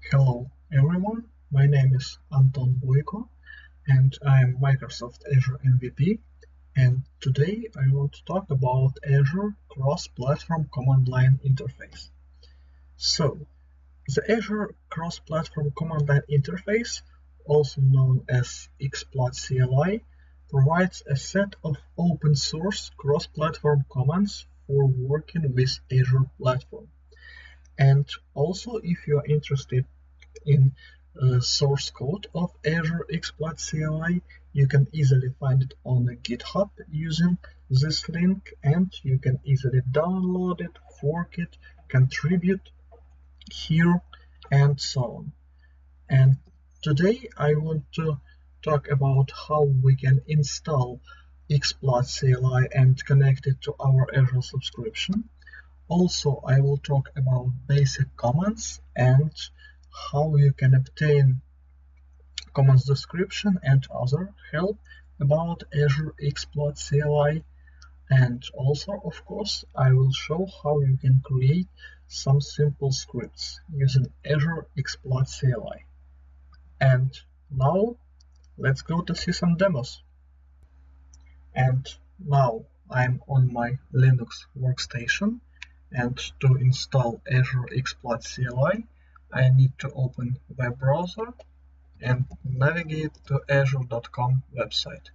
Hello everyone, my name is Anton Boyko and I am Microsoft Azure MVP, and today I want to talk about Azure Cross-Platform Command Line Interface. So, the Azure Cross-Platform Command Line Interface, also known as XPlot-CLI, provides a set of open-source cross-platform commands for working with Azure Platform. And also, if you are interested in source code of Azure XPlot CLI, you can easily find it on GitHub using this link, and you can easily download it, fork it, contribute here, and so on. And today I want to talk about how we can install XPlot CLI and connect it to our Azure subscription. Also, I will talk about basic commands and how you can obtain commands description and other help about Azure XPlot CLI. And also, of course, I will show how you can create some simple scripts using Azure XPlot CLI. And now, let's go to see some demos. And now I'm on my Linux workstation, and to install Azure XPlot CLI, I need to open web browser and navigate to azure.com website.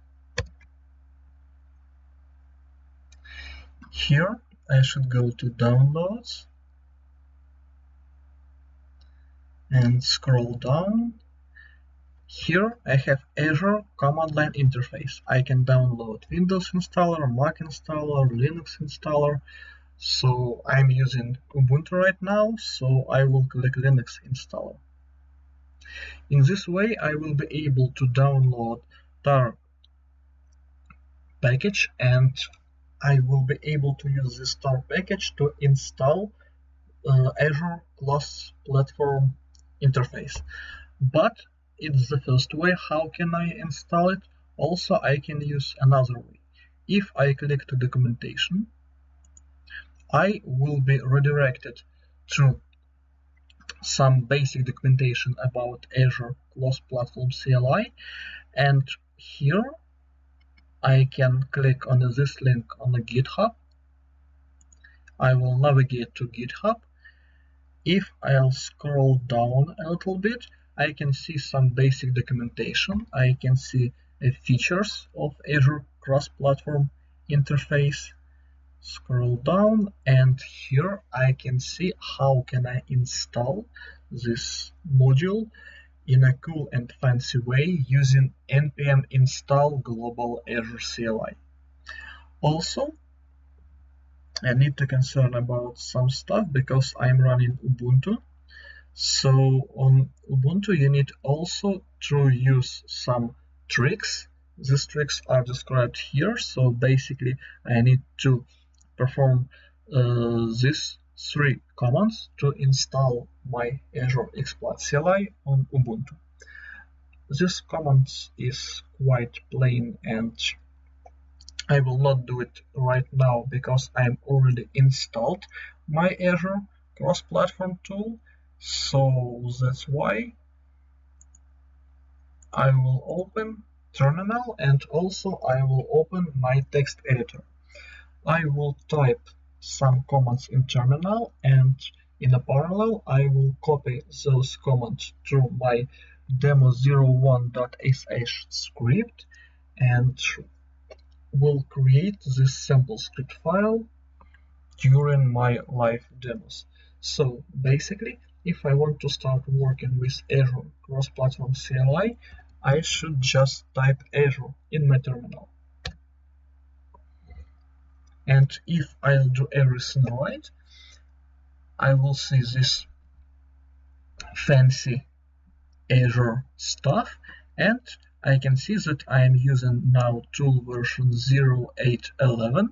Here I should go to Downloads and scroll down. Here I have Azure Command Line Interface. I can download Windows installer, Mac installer, Linux installer. So I'm using Ubuntu right now, so I will click Linux installer. In this way, I will be able to download tar package, and I will be able to use this tar package to install Azure Cross-Platform Interface. But it's the first way. How can I install it? Also, I can use another way. If I click to documentation, I will be redirected to some basic documentation about Azure Cross-Platform CLI, and here I can click on this link on the GitHub. I will navigate to GitHub. If I'll scroll down a little bit, I can see some basic documentation. I can see features of Azure Cross-Platform Interface. Scroll down, and here I can see how can I install this module in a cool and fancy way using npm install global Azure CLI. Also, I need to concern about some stuff because I'm running Ubuntu. So on Ubuntu you need also to use some tricks. These tricks are described here. So basically I need to perform these three commands to install my Azure XPlot CLI on Ubuntu. This command is quite plain, and I will not do it right now because I'm already installed my Azure Cross-Platform tool. So that's why I will open Terminal, and also I will open my text editor. I will type some commands in terminal, and in a parallel I will copy those commands to my demo01.sh script and will create this sample script file during my live demos. So basically, if I want to start working with Azure Cross-Platform CLI, I should just type Azure in my terminal. And if I'll do everything right, I will see this fancy Azure stuff, and I can see that I am using now tool version 0811.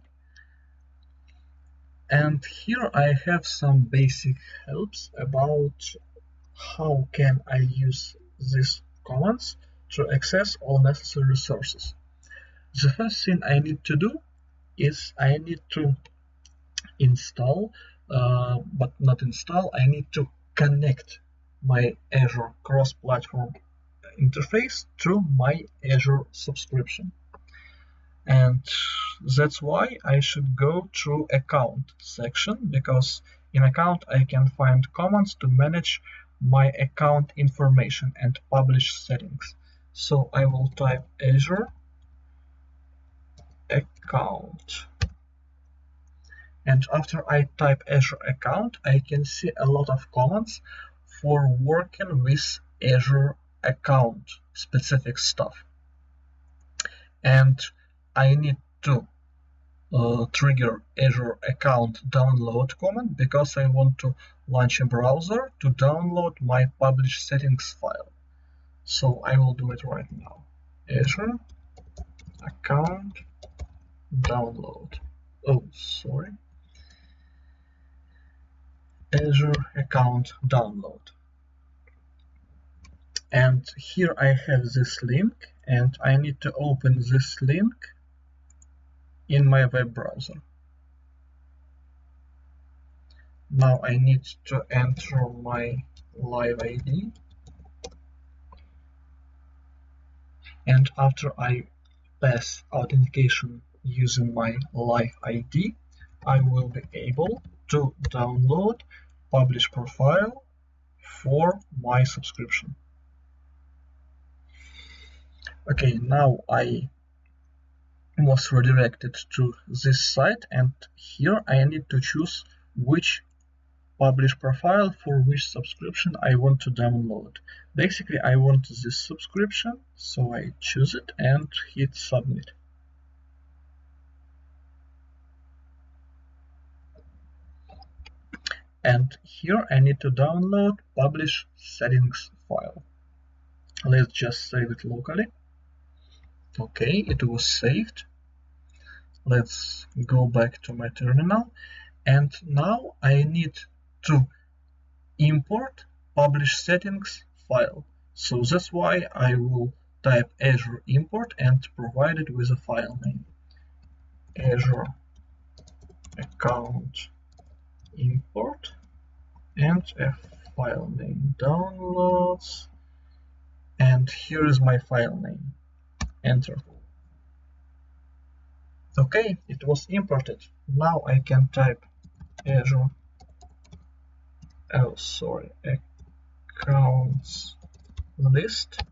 And here I have some basic helps about how can I use these commands to access all necessary resources. The first thing I need to do is I need to install, but not install, I need to connect my Azure cross-platform interface through my Azure subscription. And that's why I should go through account section, because in account I can find commands to manage my account information and publish settings. So I will type Azure account. And after I type Azure account, I can see a lot of commands for working with Azure account specific stuff. And I need to trigger Azure account download command because I want to launch a browser to download my publish settings file. So I will do it right now. Azure account download. Oh, sorry. Azure account download. And here I have this link, and I need to open this link in my web browser. Now I need to enter my Live ID, and after I pass authentication using my Live ID, I will be able to download publish profile for my subscription. Okay, now I was redirected to this site, and here I need to choose which publish profile for which subscription I want to download. Basically, I want this subscription, so I choose it and hit submit. And here I need to download publish settings file. Let's just save it locally. Okay, it was saved. Let's go back to my terminal, and now I need to import publish settings file. So that's why I will type Azure import and provide it with a file name. Azure account import and a file name, downloads, and here is my file name. Enter. Okay, it was imported. Now I can type Azure accounts list,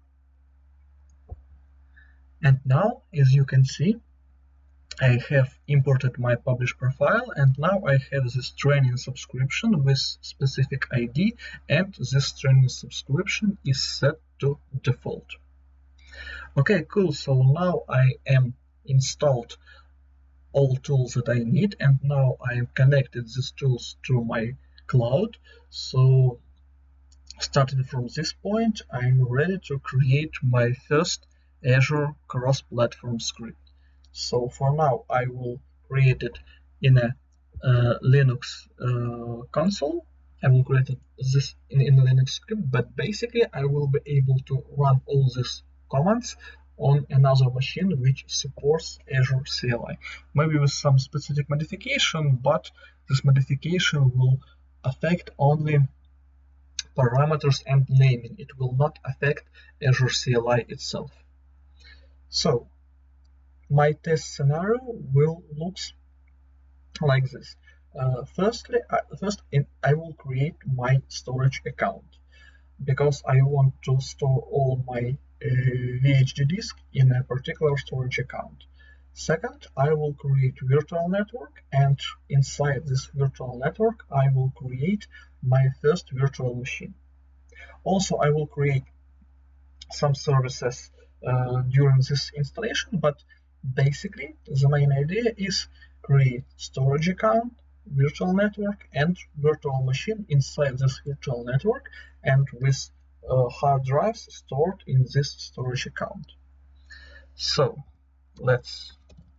and now, as you can see, I have imported my publish profile, and now I have this training subscription with specific ID, and this training subscription is set to default. Okay, cool. So now I am installed all tools that I need, and now I am connected these tools to my cloud. So starting from this point, I'm ready to create my first Azure cross-platform script. So for now, I will create it in a Linux console. I will create this in a Linux script, but basically I will be able to run all these commands on another machine which supports Azure CLI. Maybe with some specific modification, but this modification will affect only parameters and naming. It will not affect Azure CLI itself. So my test scenario will look like this. First, I will create my storage account because I want to store all my VHD disk in a particular storage account. Second, I will create virtual network, and inside this virtual network, I will create my first virtual machine. Also, I will create some services during this installation, but basically the main idea is create storage account, virtual network, and virtual machine inside this virtual network, and with hard drives stored in this storage account. So let's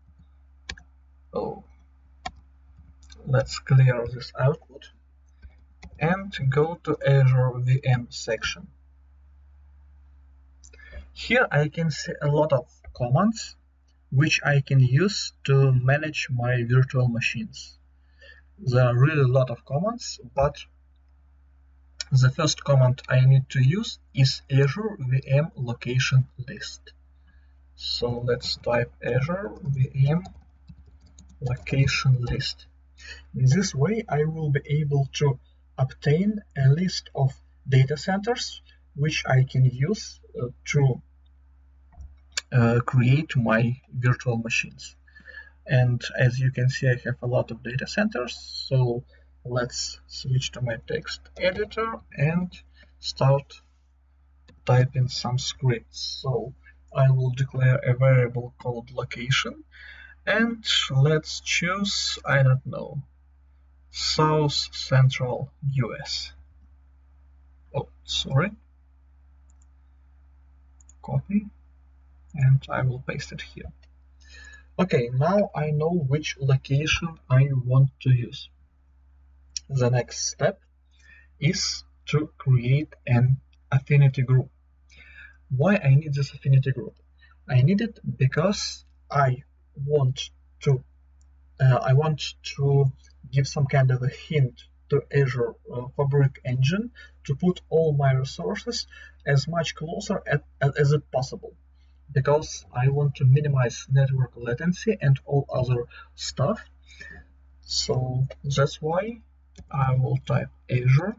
clear this output and go to Azure VM section. Here I can see a lot of commands which I can use to manage my virtual machines. There are really a lot of commands, but the first command I need to use is Azure VM location list. So let's type Azure VM location list. In this way, I will be able to obtain a list of data centers which I can use to create my virtual machines. And as you can see, I have a lot of data centers. So let's switch to my text editor and start typing some scripts. So I will declare a variable called location, and let's choose, I don't know, South Central US. Oh, sorry. Copy, and I will paste it here. Okay, now I know which location I want to use. The next step is to create an affinity group. Why I need this affinity group? I need it because I want to give some kind of a hint to Azure Fabric Engine to put all my resources as much closer as it possible, because I want to minimize network latency and all other stuff. So that's why I will type Azure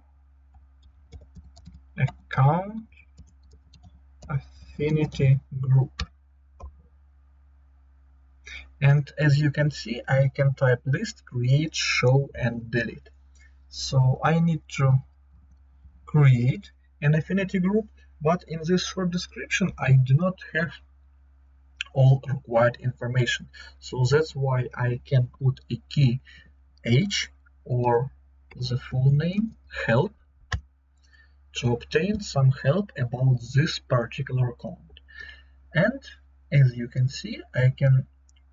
account affinity group. And as you can see, I can type list, create, show, and delete. So I need to create an affinity group, but in this short description, I do not have all required information. So that's why I can put a key H or the full name help to obtain some help about this particular command. And as you can see, I can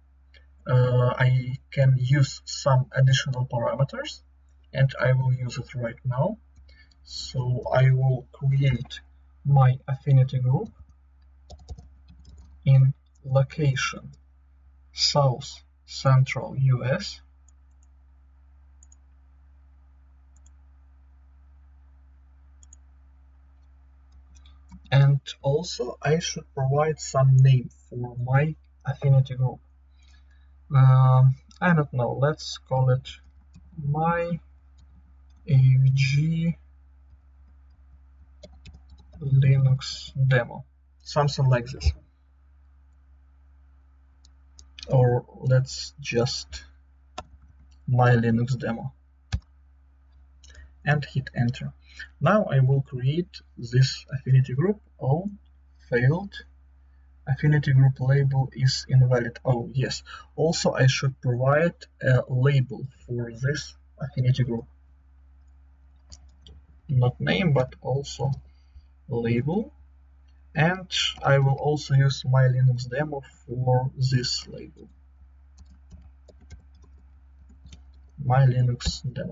use some additional parameters, and I will use it right now. So I will create my affinity group in location South Central US, and also I should provide some name for my affinity group. I don't know, let's call it my AVG Linux demo, something like this. Or let's just my Linux demo, and hit enter. Now I will create this affinity group. Oh, failed. Affinity group label is invalid. Oh yes, also I should provide a label for this affinity group. Not name, but also label. And I will also use my Linux demo for this label. My Linux demo.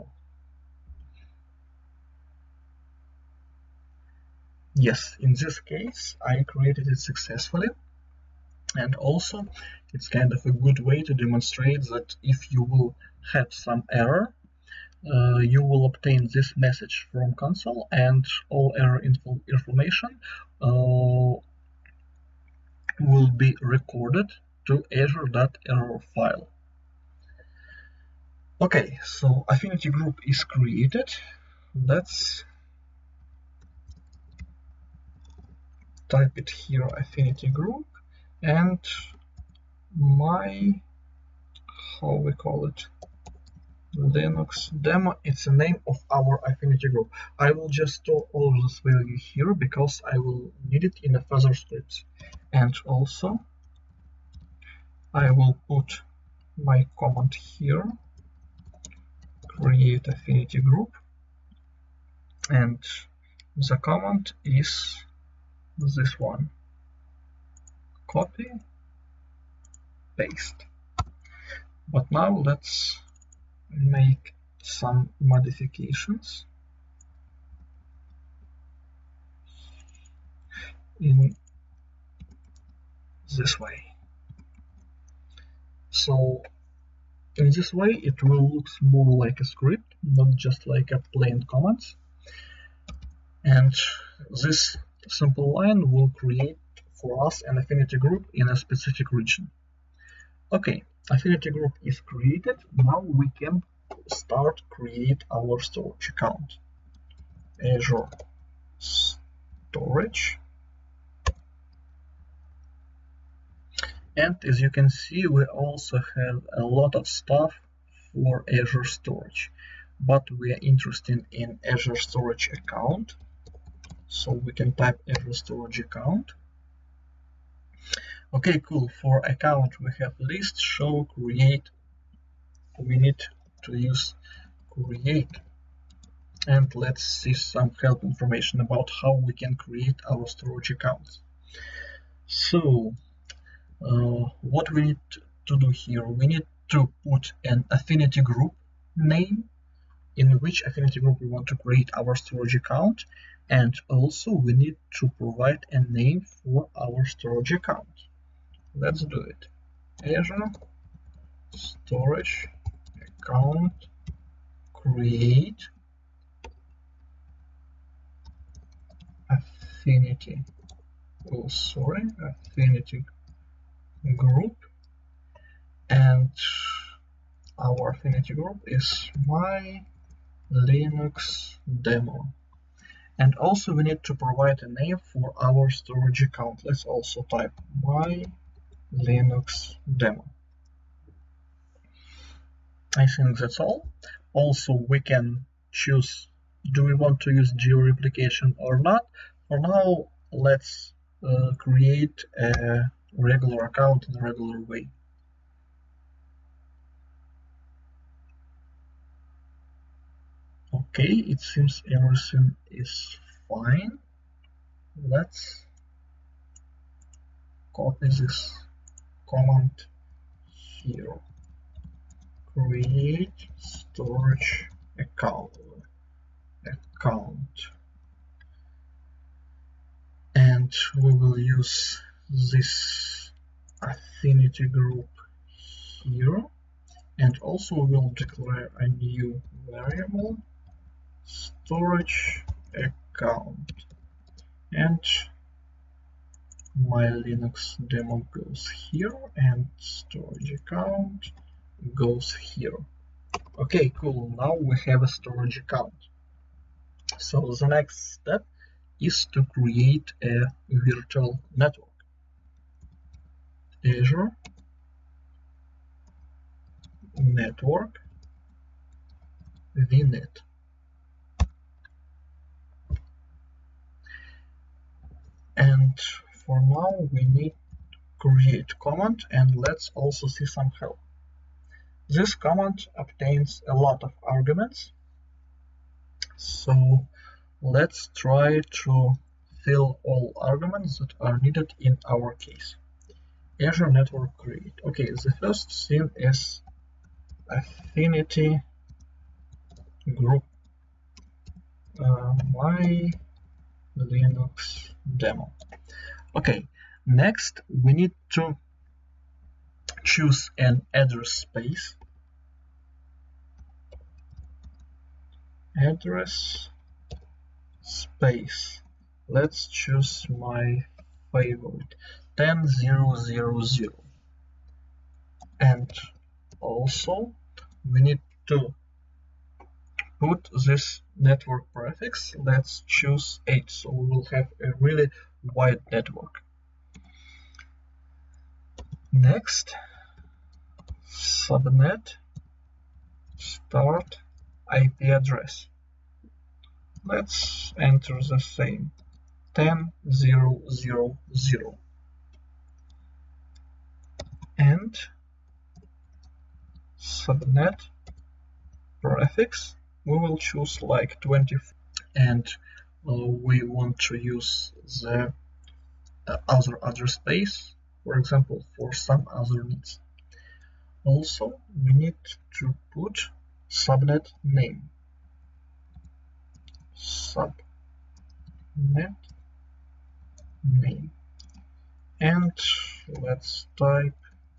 Yes, in this case, I created it successfully. And also, it's kind of a good way to demonstrate that if you will have some error, you will obtain this message from console, and all error information will be recorded to Azure.error file. Okay, so affinity group is created. Let's type it here, affinity group, and my, how we call it, Linux demo, it's the name of our affinity group. I will just store all of this value here because I will need it in a further scripts. And also I will put my command here, create affinity group, and the command is this one, copy, paste. But now let's make some modifications in this way. So in this way it will look more like a script, not just like a plain comments. And this simple line will create for us an affinity group in a specific region. Okay, affinity group is created. Now we can start create our storage account. Azure Storage. And as you can see, we also have a lot of stuff for Azure Storage, but we are interested in Azure Storage account. So we can type Azure Storage account. Okay, cool. For account, we have list, show, create. We need to use create. And let's see some help information about how we can create our storage accounts. So, what we need to do here, we need to put an affinity group name in which affinity group we want to create our storage account, and also we need to provide a name for our storage account. Let's do it. Azure Storage account create affinity group, and our affinity group is my Linux demo. And also we need to provide a name for our storage account. Let's also type my Linux demo. I think that's all. Also we can choose, do we want to use geo-replication or not? For now, let's create a regular account in a regular way. Okay, it seems everything is fine. Let's copy this command here. Create storage account. And we will use this affinity group here, and also we will declare a new variable, storage account, and my Linux demo goes here and storage account goes here. Okay, cool. Now we have a storage account. So the next step is to create a virtual network. Azure network VNet. And for now we need to create command, and let's also see some help. This command obtains a lot of arguments, so let's try to fill all arguments that are needed in our case. Azure network create. Okay, the first thing is affinity group my Linux demo. Okay, next we need to choose an address space. Let's choose my favorite, 10.0.0.0. And also we need to put this network prefix. Let's choose 8, so we will have a really wide network. Next, subnet start IP address. Let's enter the same, 10.0.0.0. And subnet prefix, we will choose like 24, and we want to use the other address space, for example, for some other needs. Also, we need to put subnet name. And let's type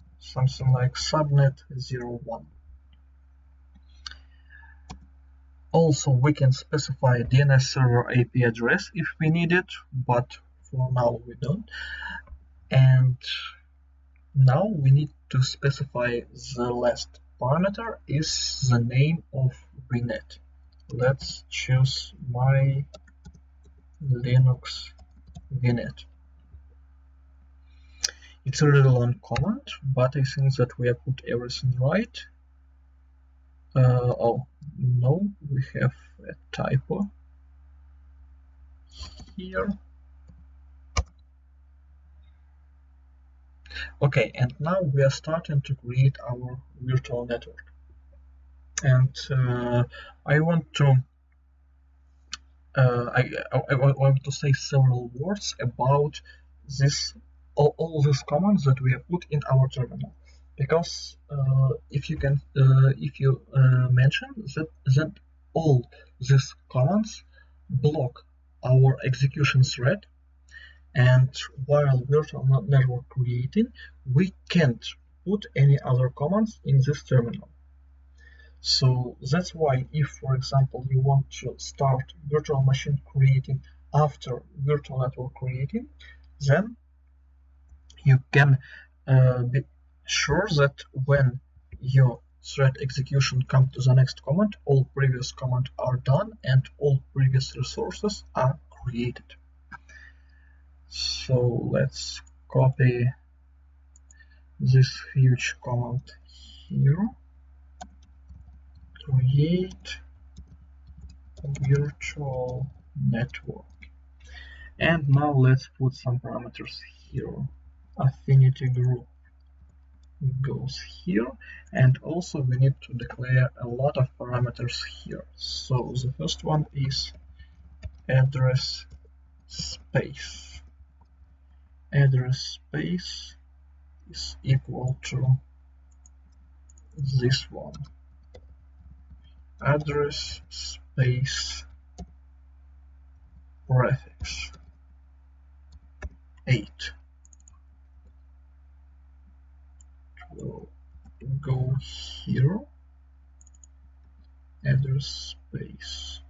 something like subnet 01. Also, we can specify DNS server IP address if we need it, but for now we don't. And now we need to specify the last parameter is the name of VNet. Let's choose my Linux VNet. It's a really long command, but I think that we have put everything right. Oh no, we have a typo here. Okay, and now we are starting to create our virtual network. And I want to I want to say several words about this all these commands that we have put in our terminal, because if you mention that all these commands block our execution thread, and while virtual network creating, we can't put any other commands in this terminal. So that's why if, for example, you want to start virtual machine creating after virtual network creating, then you can be sure that when your thread execution comes to the next command, all previous commands are done and all previous resources are created. So let's copy this huge command here. Create a virtual network. And now let's put some parameters here. Affinity group goes here, and also we need to declare a lot of parameters here. So the first one is address space. Address space is equal to this one. Address space prefix 8 will go here. Address space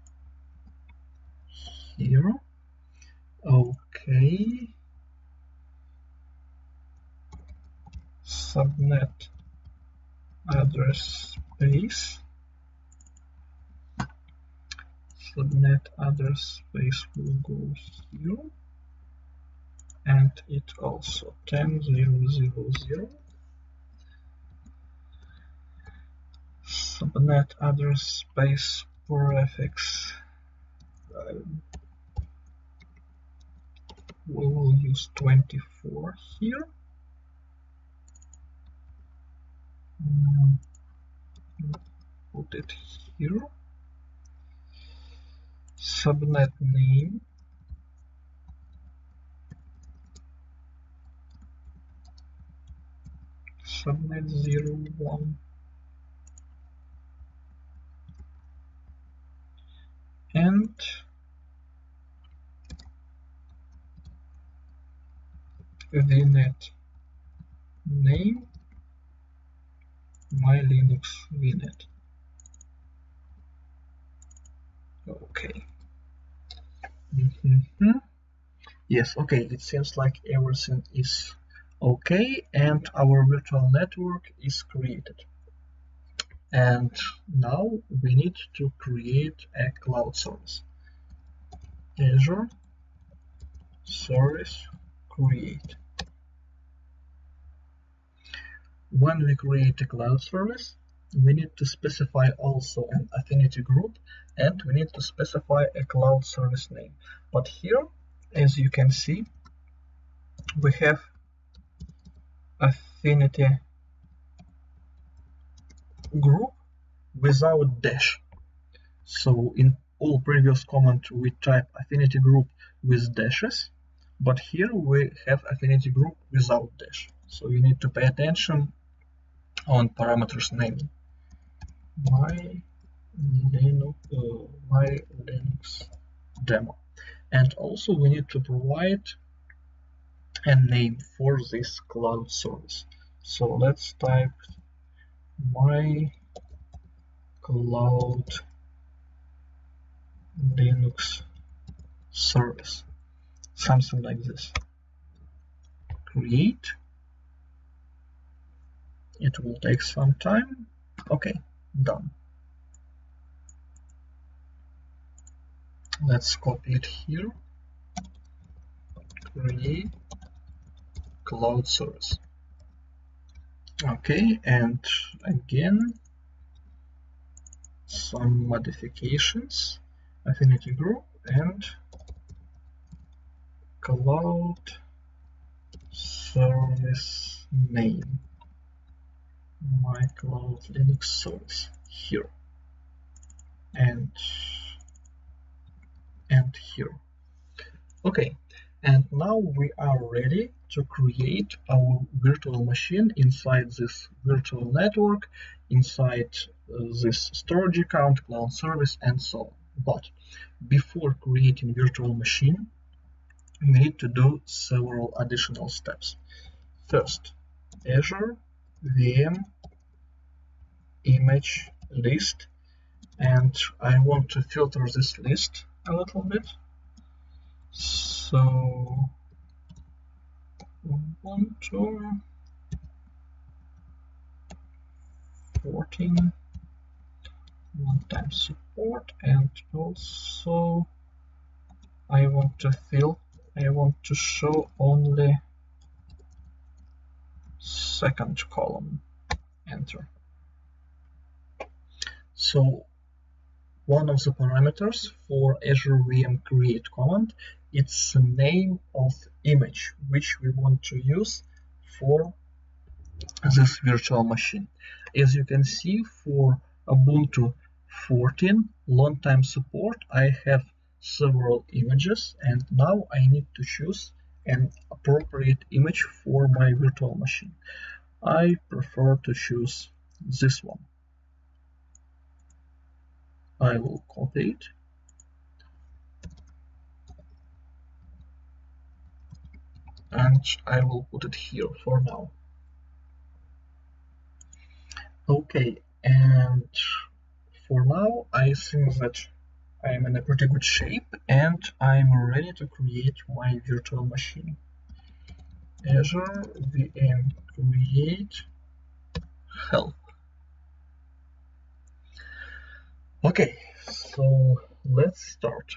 here. Okay. Subnet address space. Subnet address space will go here, and it also 10.0.0.0. Subnet address space prefix. We will use 24 here. Put it here. Subnet name. Subnet 01. And VNet name, my Linux VNet. Okay. Yes, okay, it seems like everything is okay and our virtual network is created. And now we need to create a cloud service. Azure service create. When we create a cloud service, we need to specify also an affinity group, and we need to specify a cloud service name. But here, as you can see, we have affinity group without dash. So in all previous commands we type affinity group with dashes, but here we have affinity group without dash. So you need to pay attention on parameters naming. My Linux demo. And also we need to provide a name for this cloud service. So let's type my cloud Linux service, something like this. Create. It will take some time. Okay, done. Let's copy it here. Create cloud service. Okay, and again some modifications. Affinity group and cloud service name. My cloud Linux service here and here. Okay, and now we are ready to create our virtual machine inside this virtual network, inside this storage account, cloud service, and so on. But before creating virtual machine, we need to do several additional steps. First, Azure VM image list, and I want to filter this list a little bit. So Ubuntu 14 one-time support, and also I want to show only second column. Enter. So one of the parameters for Azure VM create command, it's the name of image which we want to use for this virtual machine. As you can see, for Ubuntu 14 long-time support, I have several images, and now I need to choose an appropriate image for my virtual machine. I prefer to choose this one. I will copy it. And I will put it here for now. Okay, and for now I think that I'm in a pretty good shape and I'm ready to create my virtual machine. Azure VM create help. Okay, so let's start.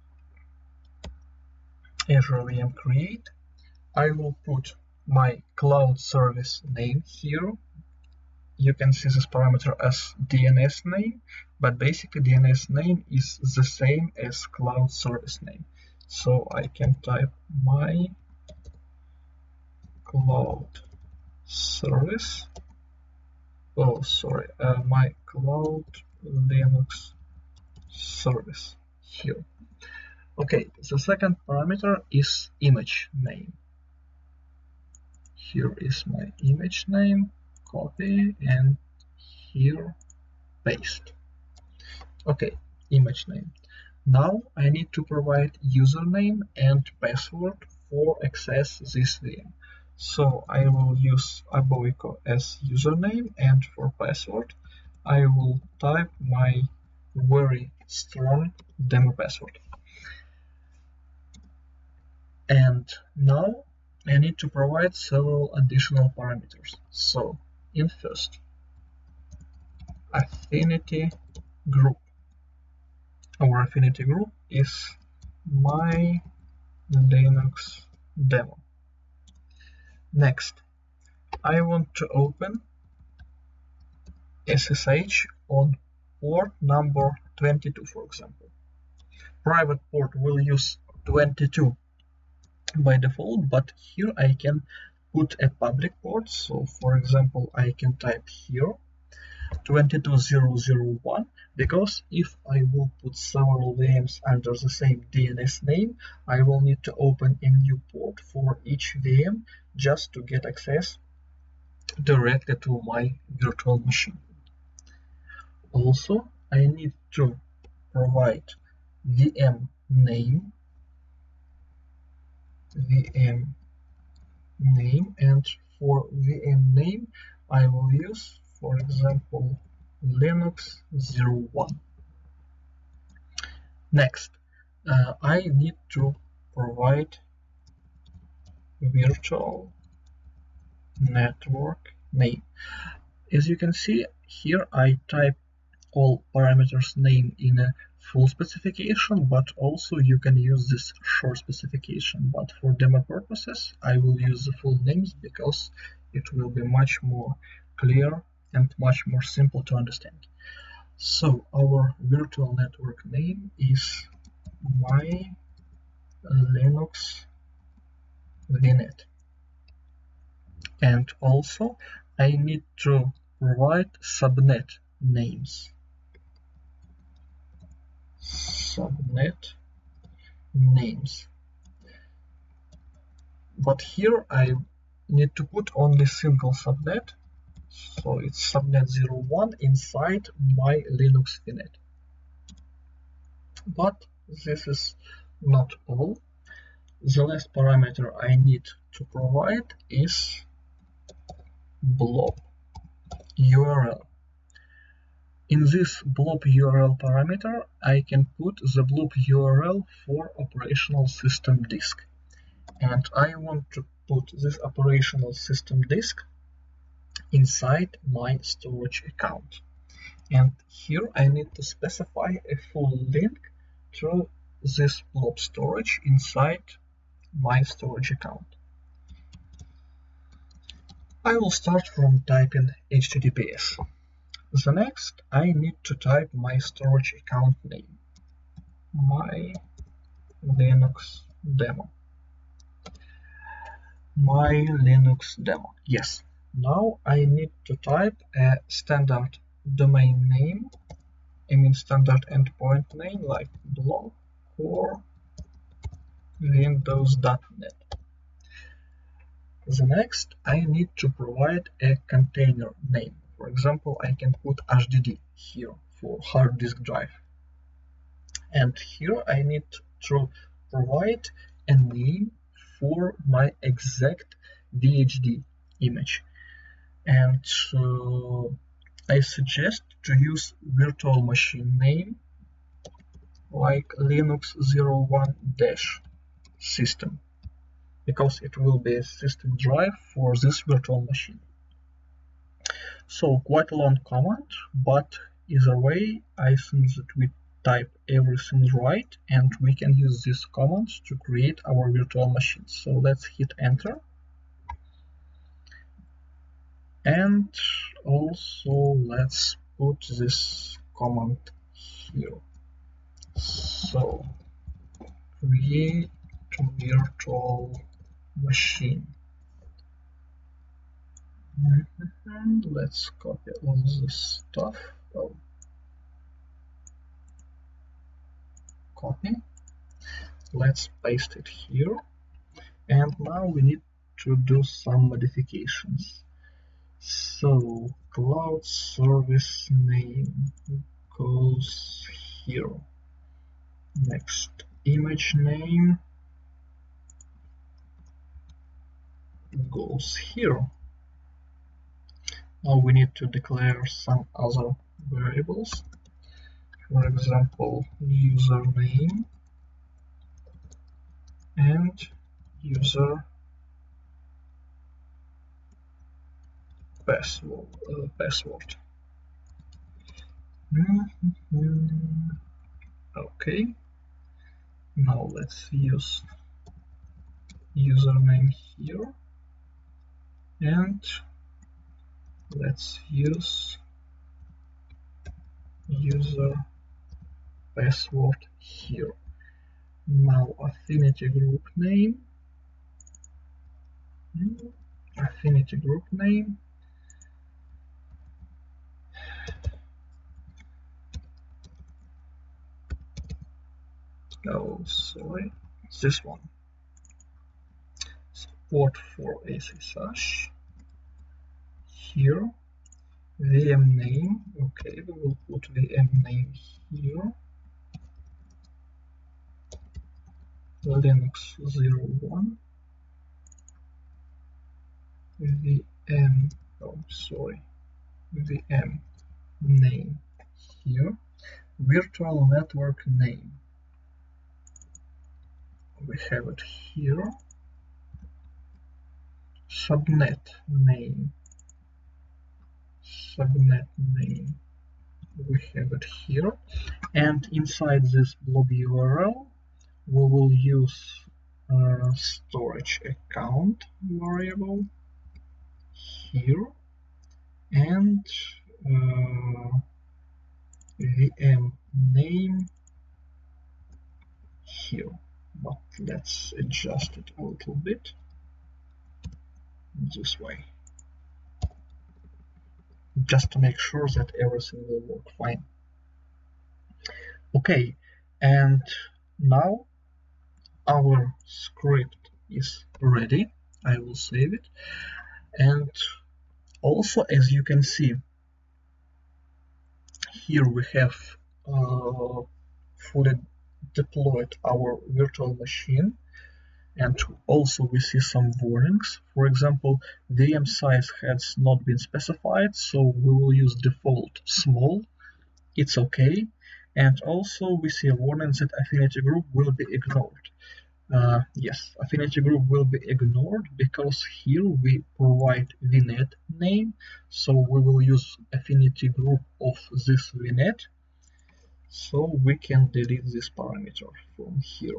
Azure VM create. I will put my cloud service name here. You can see this parameter as DNS name, but basically DNS name is the same as cloud service name. So I can type my cloud service, my cloud Linux service here. Okay, the second parameter is image name. Here is my image name. Copy, and here paste. Okay, image name. Now I need to provide username and password for access this VM. So I will use Aboiko as username, and for password I will type my very strong demo password. And now I need to provide several additional parameters. So in first, affinity group. Our affinity group is my Linux demo. Next, I want to open SSH on port number 22, for example. Private port will use 22 by default, but here I can put a public port. So for example, I can type here 22001, because if I will put several VMs under the same DNS name, I will need to open a new port for each VM just to get access directly to my virtual machine. Also, I need to provide VM name, and for VM name I will use, for example, Linux 01. Next, I need to provide virtual network name. As you can see here, I type all parameters name in a full specification, but also you can use this short specification. But for demo purposes, I will use the full names because it will be much more clear and much more simple to understand. So our virtual network name is my Linux VNet. And also I need to provide subnet names. Subnet names. But here I need to put only single subnet. So it's subnet 01 inside my Linux VNet. But this is not all. The last parameter I need to provide is blob URL. In this blob URL parameter, I can put the blob URL for operational system disk. And I want to put this operational system disk inside my storage account. And here I need to specify a full link to this blob storage inside my storage account. I will start from typing HTTPS. The next, I need to type my storage account name, my Linux demo. My Linux demo. Yes. Now I need to type a standard domain name, I mean standard endpoint name like blog or windows.net. The next, I need to provide a container name. For example, I can put HDD here for hard disk drive. And here I need to provide a name for my exact VHD image. And I suggest to use virtual machine name like Linux 01-system, because it will be a system drive for this virtual machine. So quite a long command, but either way, I think that we type everything right, and we can use these commands to create our virtual machine. So let's hit enter. And also let's put this command here. So create virtual machine. Let's copy all this stuff. Oh. Copy. Let's paste it here. And now we need to do some modifications. So cloud service name goes here. Next, image name goes here. Now we need to declare some other variables. For example, username and user password. Okay. Now let's use username here and let's use user password here. Now affinity group name, oh sorry, it's this one, support for SSH here. VM name, okay, we will put VM name here. Linux 01 VM, oh sorry, VM name here. Virtual network name, we have it here. Subnet name, we have it here, and inside this blob URL we will use storage account variable here, and VM name here, but let's adjust it a little bit this way, just to make sure that everything will work fine. Okay, and now our script is ready. I will save it, and also, as you can see, here we have fully deployed our virtual machine, and also we see some warnings. For example, VM size has not been specified, so we will use default small. It's okay. And also we see a warning that affinity group will be ignored. Yes, affinity group will be ignored because here we provide VNet name, so we will use affinity group of this VNet, so we can delete this parameter from here.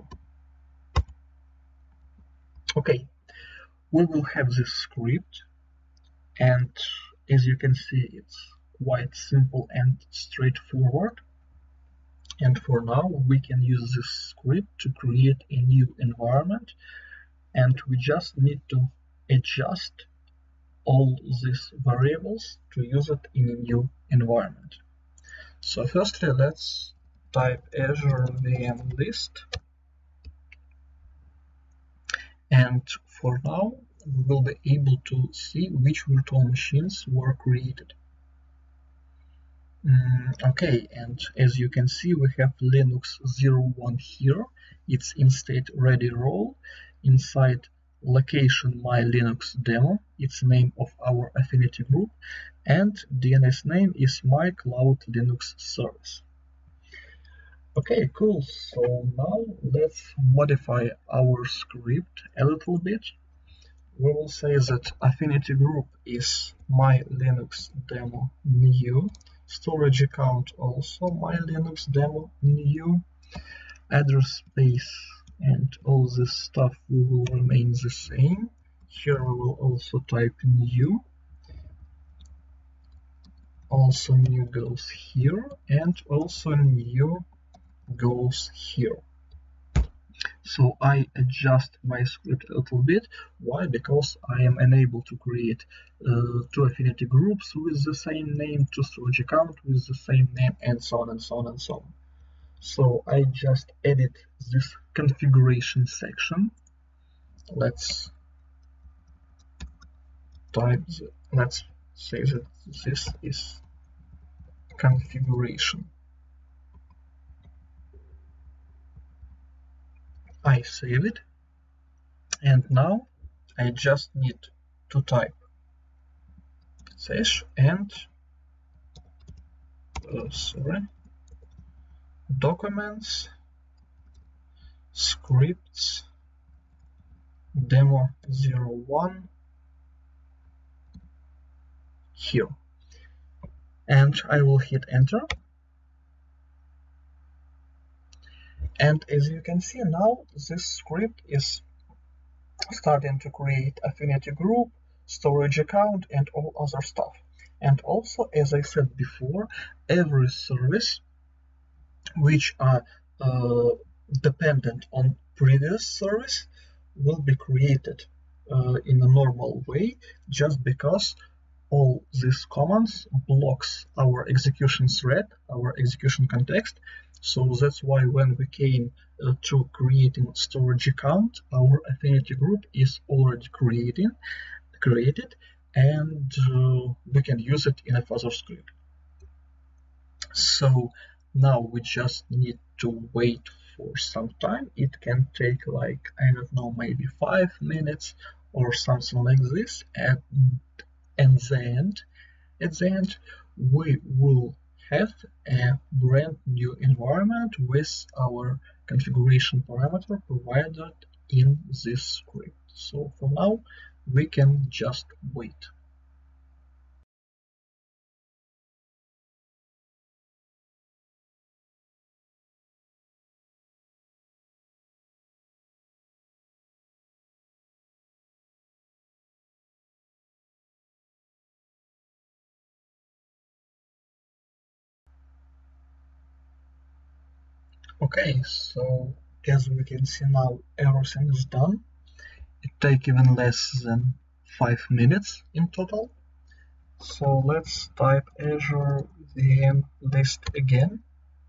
Okay, we will have this script, and as you can see, it's quite simple and straightforward. And for now, we can use this script to create a new environment, and we just need to adjust all these variables to use it in a new environment. So firstly, let's type Azure VM list, and for now, we will be able to see which virtual machines were created. Okay, and as you can see, we have Linux 01 here. It's in state ready role. Inside location my Linux demo, it's the name of our affinity group, and DNS name is my cloud Linux service. Okay, cool. So now let's modify our script a little bit. We will say that affinity group is my Linux demo new. Storage account also my Linux demo new. Address space and all this stuff will remain the same. Here we will also type new. Also new goes here, and also new goes here. So I adjust my script a little bit. Why? Because I am unable to create two affinity groups with the same name, two storage account with the same name, and so on and so on and so on. So I just edit this configuration section. Let's say that this is configuration. I save it, and now I just need to type sh and documents scripts demo 01 here, and I will hit enter. And as you can see now, this script is starting to create affinity group, storage account, and all other stuff. And also, as I said before, every service which are dependent on previous service will be created in a normal way, just because all these commands blocks our execution thread, our execution context. So that's why when we came to creating storage account, our affinity group is already created, and we can use it in a further script. So now we just need to wait for some time. It can take like, I don't know, maybe 5 minutes or something like this, and at the end we will have a brand new environment with our configuration parameter provided in this script. So for now, we can just wait. Okay, so as we can see now, everything is done. It takes even less than 5 minutes in total. So let's type Azure VM list again.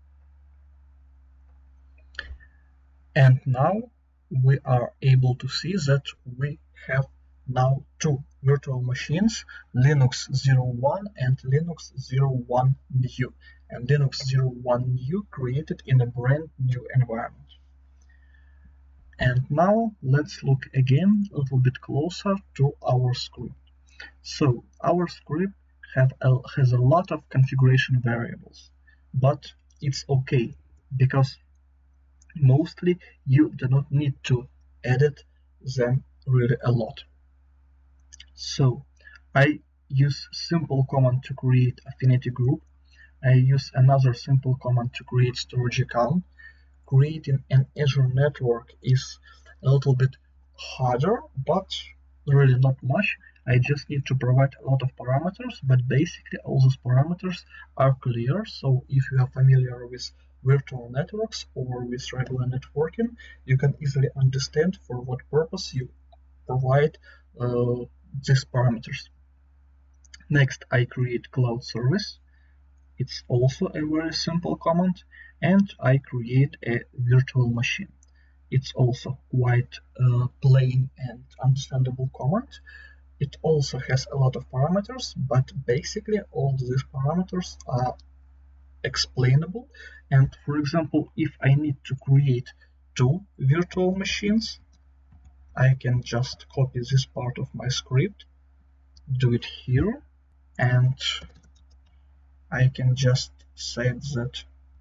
And now we are able to see that we have now two virtual machines, Linux 01 and Linux 01 New, and Linux 01 New created in a brand new environment. And now let's look again a little bit closer to our script. So our script has a lot of configuration variables, but it's okay because mostly you do not need to edit them really a lot. So I use simple command to create affinity group. I use another simple command to create storage account. Creating an Azure network is a little bit harder, but really not much. I just need to provide a lot of parameters, but basically all those parameters are clear. So if you are familiar with virtual networks or with regular networking, you can easily understand for what purpose you provide these parameters. Next, I create cloud service. It's also a very simple command, and I create a virtual machine. It's also quite plain and understandable command. It also has a lot of parameters, but basically all these parameters are explainable. And for example, if I need to create two virtual machines, I can just copy this part of my script, do it here, and I can just say that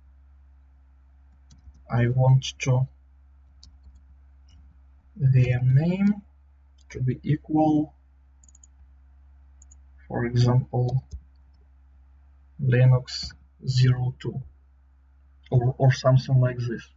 I want to VM name to be equal, for example, Linux 02 or something like this.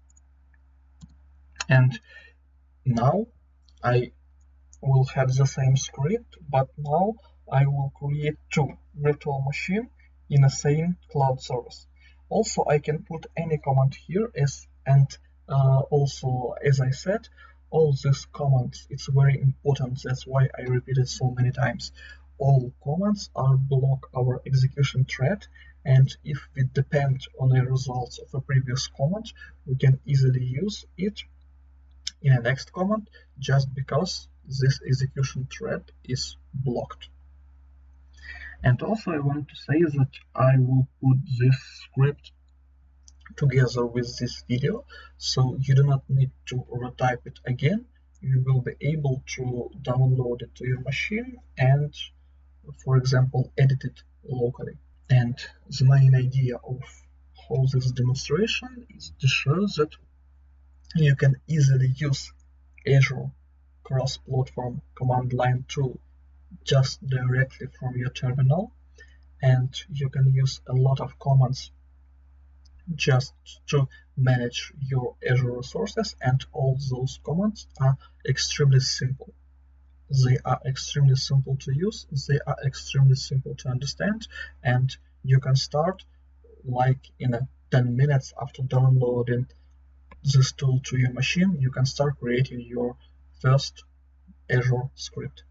And now I will have the same script, but now I will create two virtual machines in the same cloud service. Also, I can put any command here and also, as I said, all these commands, it's very important, that's why I repeat it so many times. All commands are block our execution thread, and if we depend on the results of a previous command, we can easily use it in the next command just because this execution thread is blocked. And also I want to say that I will put this script together with this video, so you do not need to retype it again. You will be able to download it to your machine and, for example, edit it locally. And the main idea of all this demonstration is to show that you can easily use Azure cross-platform command line tool just directly from your terminal, and you can use a lot of commands just to manage your Azure resources, and all those commands are extremely simple. They are extremely simple to use, they are extremely simple to understand, and you can start like in 10 minutes after downloading this tool to your machine. You can start creating your first Azure script.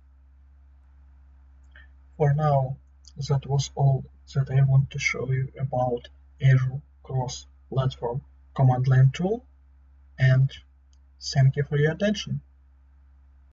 For now, that was all that I want to show you about Azure cross-platform command line tool, and thank you for your attention.